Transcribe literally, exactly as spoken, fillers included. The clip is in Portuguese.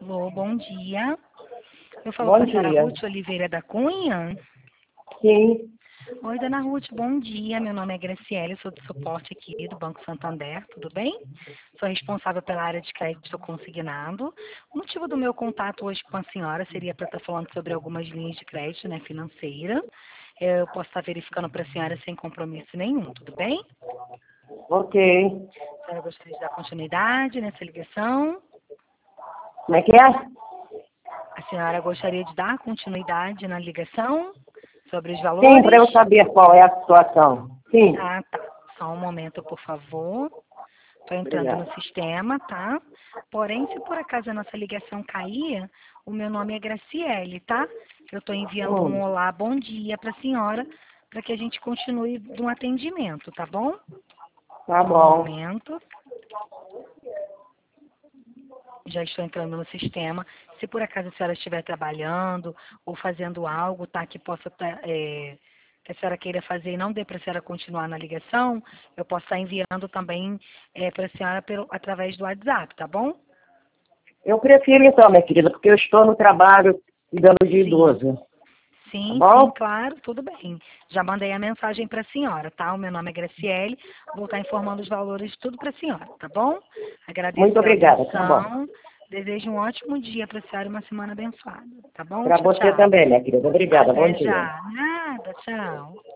Alô, bom dia. Eu falo Bom com a senhora dia. Ruth Oliveira da Cunha. Sim. Oi, dona Ruth, bom dia. Meu nome é Graciele, sou de suporte aqui do Banco Santander, tudo bem? Sou responsável pela área de crédito consignado. O motivo do meu contato hoje com a senhora seria para estar falando sobre algumas linhas de crédito, né, financeira. Eu posso estar verificando para a senhora sem compromisso nenhum, tudo bem? Ok. A senhora gostaria de dar continuidade nessa ligação? Como é que é? A senhora gostaria de dar continuidade na ligação sobre os Sim, valores? para eu saber qual é a situação. Sim. Ah, tá. Só um momento, por favor. Estou entrando Obrigada. no sistema, tá? Porém, se por acaso a nossa ligação cair, o meu nome é Graciele, tá? Eu estou enviando um Hum, olá, bom dia para a senhora, para que a gente continue no atendimento, tá bom? tá Só um bom. momento. Já estou entrando no sistema. Se por acaso a senhora estiver trabalhando ou fazendo algo, tá, que possa tá, é, que a senhora queira fazer e não dê para a senhora continuar na ligação, eu posso estar enviando também é, para a senhora pelo, através do WhatsApp, tá bom? Eu prefiro então, minha querida, porque eu estou no trabalho cuidando de Sim, idoso. Tá sim, sim, bom? claro, tudo bem. Já mandei a mensagem para a senhora, tá? O meu nome é Graciele, vou estar informando os valores tudo para a senhora, tá bom? Agradeço Muito pela obrigada, tá bom. atenção, desejo um ótimo dia para a senhora e uma semana abençoada, tá bom? Para Tchau, você tchau. também, minha querida. Obrigada. Bom Até dia. já. Nada, tchau.